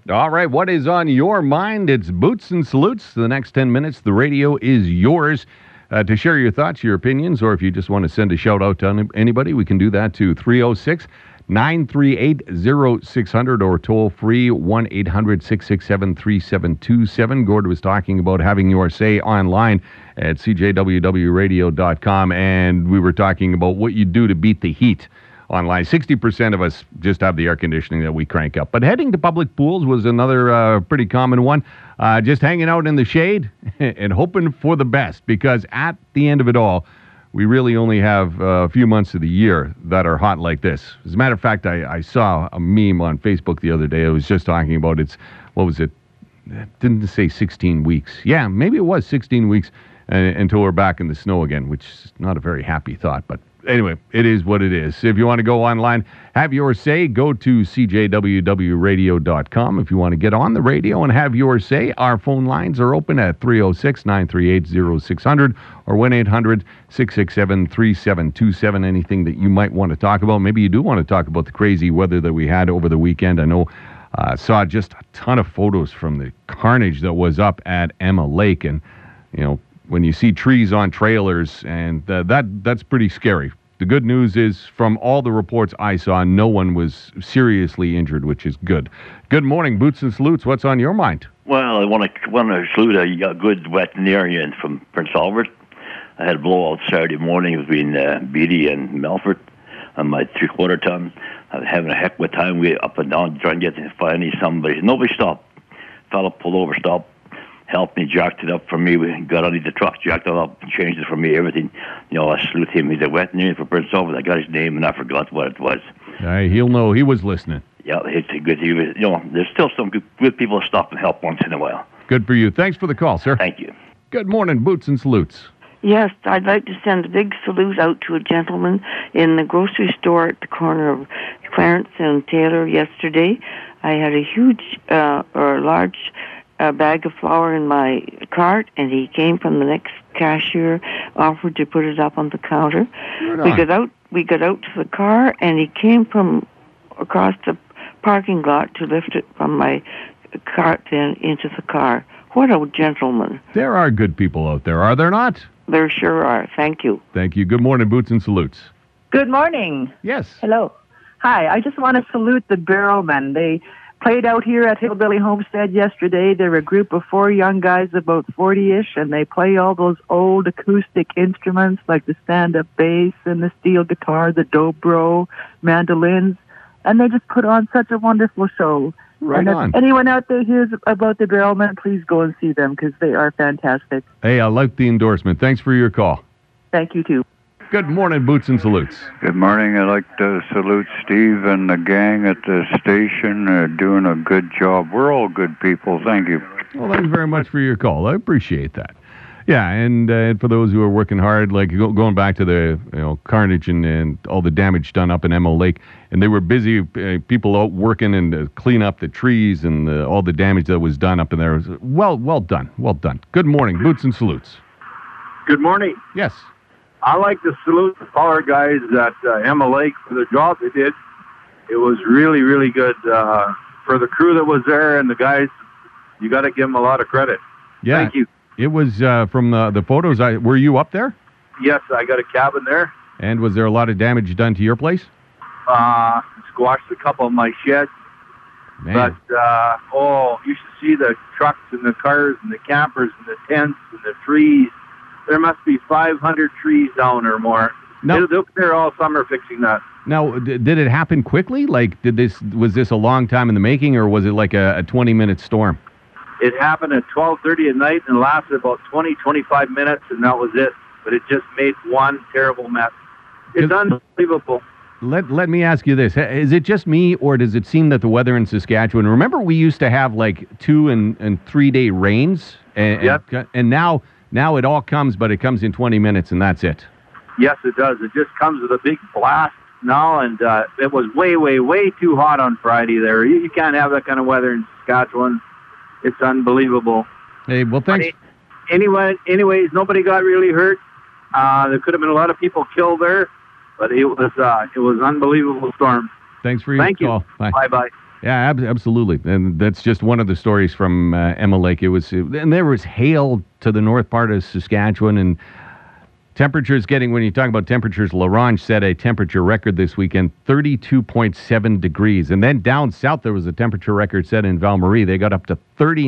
All right, what is on your mind? It's Boots and Salutes. The next 10 minutes, the radio is yours to share your thoughts, your opinions, or if you just want to send a shout-out to anybody, we can do that to 306-938-0600 or toll-free 1-800-667-3727. Gord was talking about having your say online at cjwwradio.com, and we were talking about what you do to beat the heat online. 60% of us just have the air conditioning that we crank up. But heading to public pools was another pretty common one. Just hanging out in the shade and hoping for the best, because at the end of it all, we really only have a few months of the year that are hot like this. As a matter of fact, I saw a meme on Facebook the other day. It was just talking about what was it? It didn't say 16 weeks. Yeah, maybe it was 16 weeks until we're back in the snow again, which is not a very happy thought, but anyway, it is what it is. If you want to go online, have your say, go to cjwwradio.com. If you want to get on the radio and have your say, our phone lines are open at 306-938-0600 or 1-800-667-3727. Anything that you might want to talk about. Maybe you do want to talk about the crazy weather that we had over the weekend. I know saw just a ton of photos from the carnage that was up at Emma Lake, and when you see trees on trailers, and that's pretty scary. The good news is, from all the reports I saw, no one was seriously injured, which is good. Good morning, Boots and Salutes. What's on your mind? Well, I want to salute a good veterinarian from Prince Albert. I had a blowout Saturday morning between Beatty and Melfort on my 3/4 ton. I was having a heck of a time. We up and down trying to get to finally somebody. Nobody stopped. Fella pulled over, stopped. Helped me, jacked it up for me. We got underneath the truck, jacked it up, changed it for me, everything. I salute him. He's a veterinarian for Prince Albert. I got his name and I forgot what it was. He'll know. He was listening. Yeah, it's a good. There's still some good people that stop and help once in a while. Good for you. Thanks for the call, sir. Thank you. Good morning, Boots and Salutes. Yes, I'd like to send a big salute out to a gentleman in the grocery store at the corner of Clarence and Taylor yesterday. I had a large bag of flour in my cart, and he came from the next cashier, offered to put it up on the counter. We got out to the car, and he came from across the parking lot to lift it from my cart then into the car. What a gentleman. There are good people out there, are there not? There sure are. Thank you. Thank you. Good morning, Boots and Salutes. Good morning. Yes. Hello. Hi, I just want to salute the Barrelmen. They played out here at Hillbilly Homestead yesterday. They're a group of 4 young guys, about 40-ish, and they play all those old acoustic instruments like the stand-up bass and the steel guitar, the dobro, mandolins, and they just put on such a wonderful show. Right on. If anyone out there hears about the Barrelmen, please go and see them because they are fantastic. Hey, I like the endorsement. Thanks for your call. Thank you, too. Good morning, Boots and Salutes. Good morning. I'd like to salute Steve and the gang at the station. Doing a good job. We're all good people. Thank you. Well, thank you very much for your call. I appreciate that. Yeah, and for those who are working hard, like going back to the carnage and all the damage done up in Emma Lake, and they were busy, people out working and clean up the trees and all the damage that was done up in there. Well done. Well done. Good morning, Boots and Salutes. Good morning. Yes. I like to salute the power guys at Emma Lake for the job they did. It was really, really good. For the crew that was there and the guys, you got to give them a lot of credit. Yeah. Thank you. It was from the photos. Were you up there? Yes, I got a cabin there. And was there a lot of damage done to your place? Squashed a couple of my sheds. Man. But, you should see the trucks and the cars and the campers and the tents and the trees. There must be 500 trees down or more. No. They'll be there all summer fixing that. Now, did it happen quickly? Like, was this a long time in the making, or was it like a 20-minute storm? It happened at 12:30 at night and lasted about 20-25 minutes, and that was it. But it just made one terrible mess. It's unbelievable. Let me ask you this. Is it just me, or does it seem that the weather in Saskatchewan, remember we used to have like 2 and 3 day rains? Yep. And now it all comes, but it comes in 20 minutes, and that's it. Yes, it does. It just comes with a big blast now, and it was way, way, way too hot on Friday there. You can't have that kind of weather in Saskatchewan. It's unbelievable. Hey, well, thanks. Anyways, nobody got really hurt. There could have been a lot of people killed there, but it was unbelievable storm. Thanks for your call. Bye. Bye-bye. Yeah, absolutely. And that's just one of the stories from Emma Lake. And there was hail to the north part of Saskatchewan, and temperatures when you talk about temperatures, La Ronge set a temperature record this weekend, 32.7 degrees. And then down south, there was a temperature record set in Val-Marie. They got up to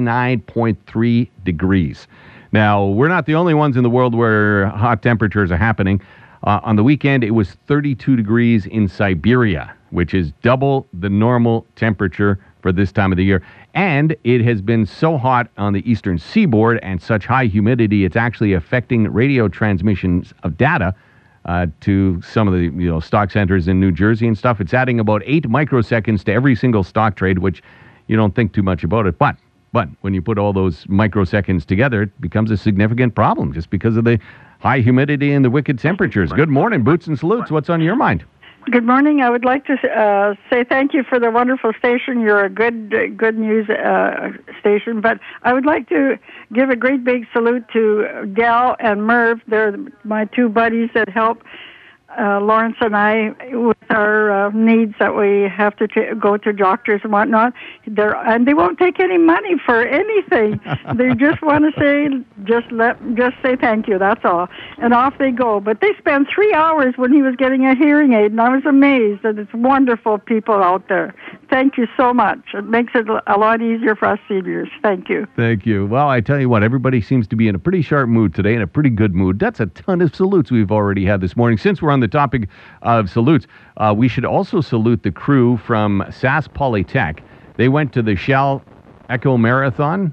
39.3 degrees. Now, we're not the only ones in the world where hot temperatures are happening. On the weekend, it was 32 degrees in Siberia, which is double the normal temperature for this time of the year. And it has been so hot on the eastern seaboard and such high humidity, it's actually affecting radio transmissions of data to some of the stock centers in New Jersey and stuff. It's adding about 8 microseconds to every single stock trade, which you don't think too much about it. But when you put all those microseconds together, it becomes a significant problem just because of the high humidity and the wicked temperatures. Good morning, Boots and Salutes. What's on your mind? Good morning. I would like to say thank you for the wonderful station. You're a good news station. But I would like to give a great big salute to Gal and Merv. They're my two buddies that help Lawrence and I with our needs that we have to go to doctors and whatnot. And they won't take any money for anything. They just want to say, just say thank you. That's all. And off they go. But they spent 3 hours when he was getting a hearing aid, and I was amazed that it's wonderful people out there. Thank you so much. It makes it a lot easier for us seniors. Thank you. Thank you. Well, I tell you what, everybody seems to be in a pretty sharp mood today, in a pretty good mood. That's a ton of salutes we've already had this morning. Since we're on the topic of salutes, we should also salute the crew from Sask Polytech. They went to the Shell Eco Marathon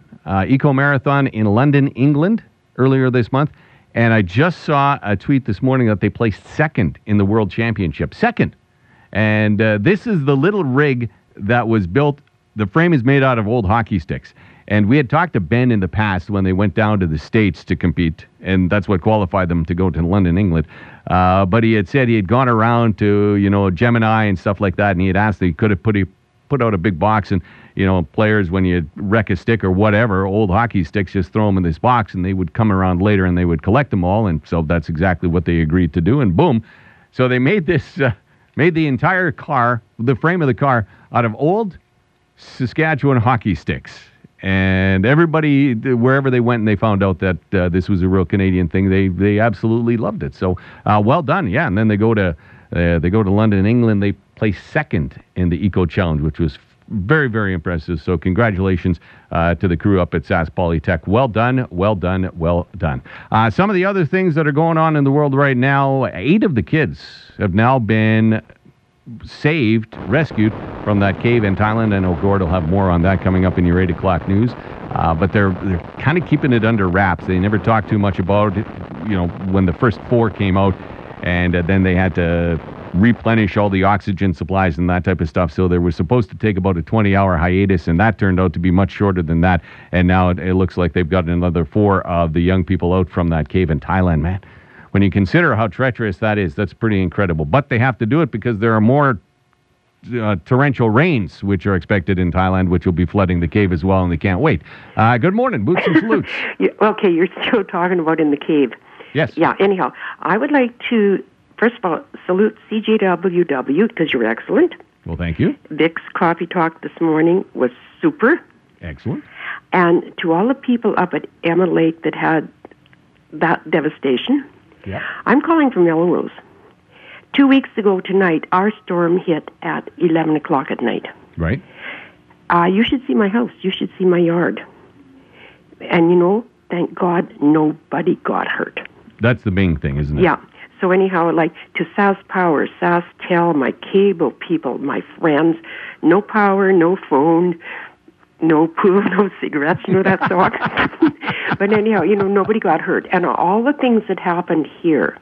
in London, England, earlier this month. And I just saw a tweet this morning that they placed second in the World Championship. Second. And this is the little rig that was built. The frame is made out of old hockey sticks. And we had talked to Ben in the past when they went down to the States to compete, and that's what qualified them to go to London, England. But he had said he had gone around to, Gemini and stuff like that, and he had asked that he could have put out a big box, and, players, when you wreck a stick or whatever, old hockey sticks, just throw them in this box, and they would come around later and they would collect them all, and so that's exactly what they agreed to do, and boom. So they made this, made the entire car, the frame of the car, out of old Saskatchewan hockey sticks. And everybody, wherever they went and they found out that this was a real Canadian thing, they absolutely loved it. So well done, yeah. And then they go to London, England. They placed second in the Eco Challenge, which was very, very impressive. So congratulations to the crew up at Sask Polytech. Well done, well done, well done. Some of the other things that are going on in the world right now, 8 of the kids have now been rescued from that cave in Thailand. I know Gord will have more on that coming up in your 8 o'clock news. But they're kind of keeping it under wraps. They never talk too much about it, when the first 4 came out, and then they had to replenish all the oxygen supplies and that type of stuff. So they were supposed to take about a 20-hour hiatus, and that turned out to be much shorter than that. And now it looks like they've got another 4 of the young people out from that cave in Thailand, man. When you consider how treacherous that is, that's pretty incredible. But they have to do it because there are more torrential rains which are expected in Thailand, which will be flooding the cave as well, and they can't wait. Good morning, Boots and Salutes. Okay, you're still talking about in the cave. Yes. Yeah, anyhow, I would like to, first of all, salute CJWW because you're excellent. Well, thank you. Vic's coffee talk this morning was super. Excellent. And to all the people up at Emma Lake that had that devastation, yeah. I'm calling from Melrose. 2 weeks ago tonight, our storm hit at 11 o'clock at night. Right. You should see my house. You should see my yard. And, thank God nobody got hurt. That's the main thing, isn't it? Yeah. So anyhow, like to SAS Power, SAS Tel, my cable people, my friends, no power, no phone, no pool, no cigarettes, that song. But anyhow, nobody got hurt. And all the things that happened here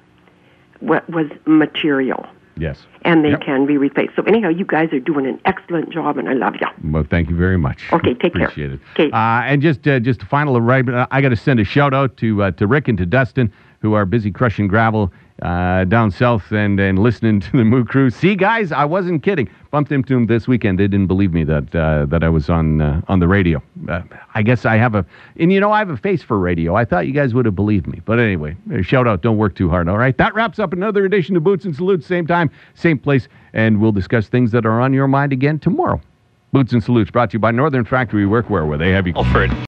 was material. Yes. And they can be replaced. So anyhow, you guys are doing an excellent job, and I love you. Well, thank you very much. Okay, take care. Appreciate it. Okay. And just to final arrive, I got to send a shout out to Rick and to Dustin, who are busy crushing gravel down south and listening to the Moo Crew. See, guys, I wasn't kidding. Bumped into them this weekend. They didn't believe me that I was on the radio. I guess I have I have a face for radio. I thought you guys would have believed me. But anyway, shout out. Don't work too hard, all right? That wraps up another edition of Boots and Salutes. Same time, same place. And we'll discuss things that are on your mind again tomorrow. Boots and Salutes brought to you by Northern Factory Workwear, where they have you. Alfred.